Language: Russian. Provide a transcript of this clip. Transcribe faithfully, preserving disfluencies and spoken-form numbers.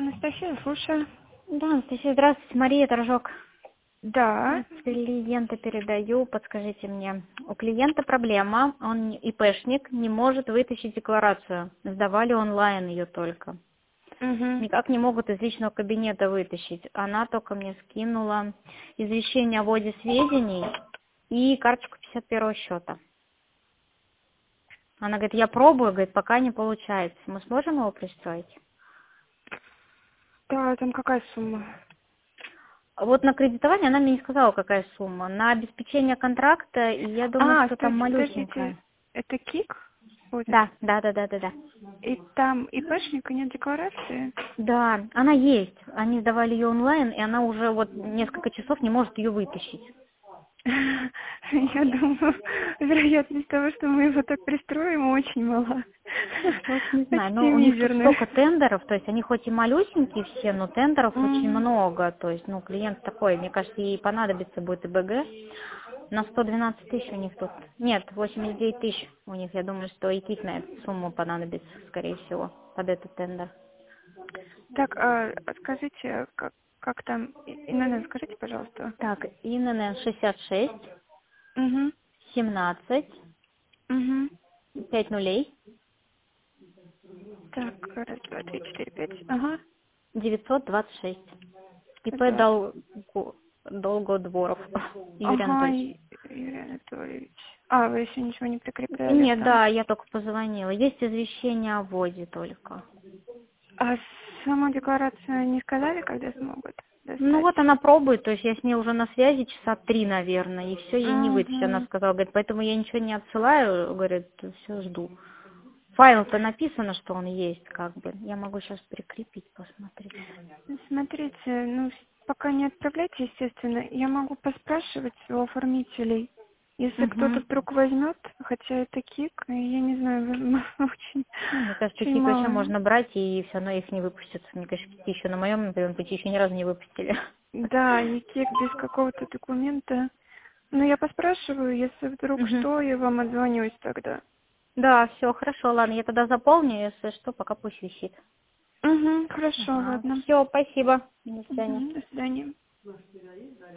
Анастасия, слушаю. Да, Анастасия, здравствуйте, Мария Торжок. Да. Клиента передаю, подскажите мне. У клиента проблема, он ИПшник, не может вытащить декларацию. Сдавали онлайн ее только. Угу. Никак не могут из личного кабинета вытащить. Она только мне скинула извещение о вводе сведений и карточку пятьдесят первого счета. Она говорит, я пробую, говорит, пока не получается. Мы сможем его пристроить? Да, там какая сумма? Вот на кредитование она мне не сказала, какая сумма. На обеспечение контракта, я думаю, А, что там стойте, малюсенькая. подождите. Это КИК будет? Да, да, да, да, да, да. И там ИПшника нет декларации? Да, она есть. Они сдавали ее онлайн, и она уже вот несколько часов не может ее вытащить. Я думаю, вероятность того, что мы его так пристроим, очень мала. Вот не знаю, Почти но у них тут мизерная. столько тендеров, то есть они хоть и малюсенькие все, но тендеров очень Мгм. много. То есть, ну, клиент такой, мне кажется, ей понадобится будет ИБГ. На сто двенадцать тысяч у них тут. Нет, восемьдесят девять тысяч у них, я думаю, что и КИК на эту сумму понадобится, скорее всего, под этот тендер. Так, а скажите, как, как там... Инна, скажите, пожалуйста. Так, ИНН шестьдесят шесть, Угу. семнадцать, Угу. пять нулей, Так, раз, два, три, четыре, пять. Ага. девятьсот двадцать шесть. ИП двадцать. Долго, Долгодворов Юрий Ага, Анатольевич. и- Юрий Анатольевич. А, вы еще ничего не прикрепляли Нет, там. да, я только позвонила. Есть извещение о вводе только. А саму декларацию не сказали, когда смогут Ну достать? вот она пробует, то есть я с ней уже на связи часа три, наверное, и все ей не вытащить. Она Угу. сказала, говорит, поэтому я ничего не отсылаю, говорит, все жду. Файл-то написано, что он есть, как бы. Я могу сейчас прикрепить, посмотреть. Смотрите, ну, пока не отправляйте, естественно. Я могу поспрашивать у оформителей. Если кто-то Угу. вдруг возьмет, хотя это КИК, я не знаю, очень, Ну, мне кажется, очень КИК вообще мало. можно брать, и все равно их не выпустят. Мне кажется, еще на моем, например, пути еще ни разу не выпустили. Да, и КИК без какого-то документа. Ну, я поспрашиваю, если вдруг Угу. что, я вам отзвонюсь тогда. Да, все, хорошо, ладно, я тогда заполню, если что, пока пусть висит. Угу, хорошо, Ага. ладно. Все, спасибо. До свидания. Угу, до свидания.